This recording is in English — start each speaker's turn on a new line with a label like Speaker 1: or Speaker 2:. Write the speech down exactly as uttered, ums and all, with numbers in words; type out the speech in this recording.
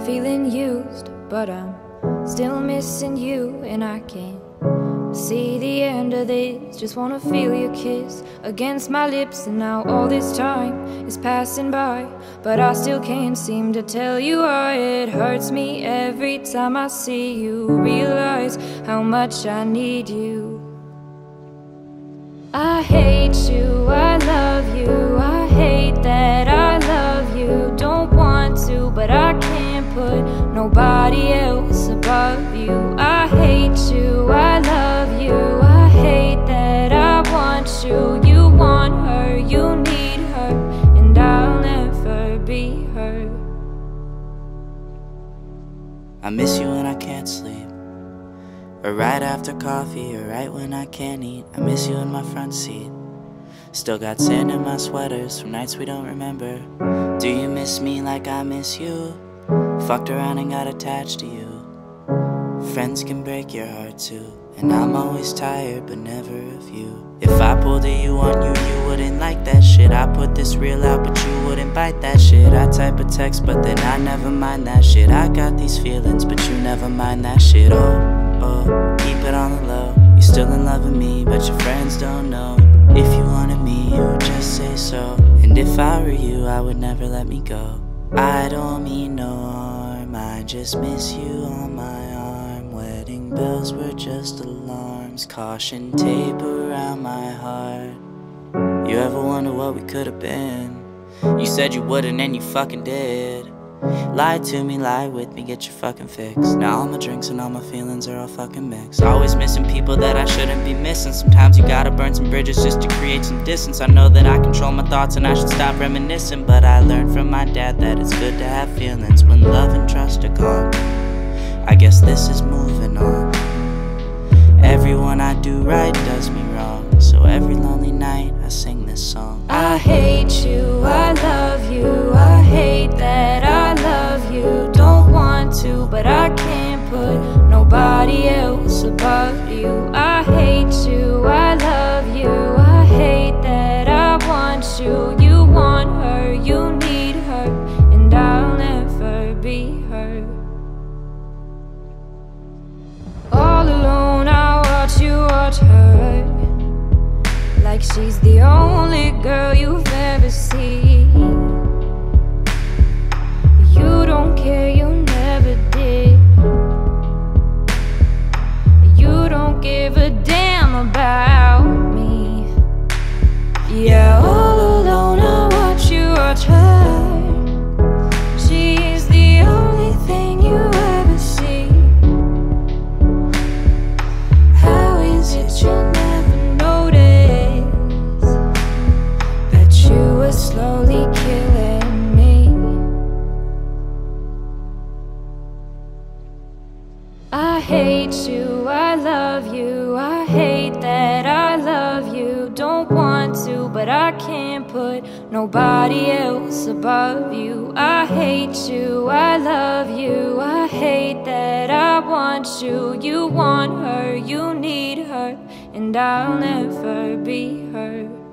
Speaker 1: feeling used, but I'm still missing you, and I can't see the end of this. Just wanna feel your kiss against my lips, and now all this time is passing by, but I still can't seem to tell you why. It hurts me every time I see you, realize how much I need you. I hate you, I love you, I hate that I love you. Don't want to, but I can't put nobody else above you. I hate you, I love you, I hate that I want you. You want her, you need her, and I'll never be her.
Speaker 2: I miss you when I can't sleep, or right after coffee, or right when I can't eat. I miss you in my front seat. Still got sand in my sweaters from nights we don't remember. Do you miss me like I miss you? Fucked around and got attached to you. Friends can break your heart too, and I'm always tired but never of you. If I pulled a you on you, you wouldn't like that shit. I put this reel out but you wouldn't bite that shit. I type a text but then I never mind that shit. I got these feelings but you never mind that shit. Oh, oh, keep it on the low. You're still in love with me but your friends don't know. If you wanted me, you would just say so, and if I were you, I would never let me go. I don't mean no harm, I just miss you on my arm. Wedding bells were just alarms, caution tape around my heart. You ever wonder what we could have been? You said you wouldn't and you fucking did. Lie to me, lie with me, get your fucking fix. Now all my drinks and all my feelings are all fucking mixed. Always missing people that I shouldn't be missing. Sometimes you gotta burn some bridges just to create some distance. I know that I control my thoughts and I should stop reminiscing, but I learned from my dad that it's good to have feelings when love and trust are gone. I guess this is moving on. Everyone I do right does me wrong, so every lonely night I sing this song.
Speaker 1: I hate you, I love you, I hate that I love you. Don't want to, but I can't put nobody else above you. I hate you, I love you, I hate that I want you. You want her, you need her, and I'll never be her. All alone I watch you watch her, like she's the only girl you've ever seen. You don't care, you never did. You don't give a damn about me. Yeah, all alone I watch you watch her. She's the only thing you ever see. How is it you never notice that you were slowly killing me? I hate you, I love you, I hate that I love you. Don't want to, but I can't put nobody else above you. I hate you, I love you, I hate that I want you. You want her, you need her, and I'll never be her.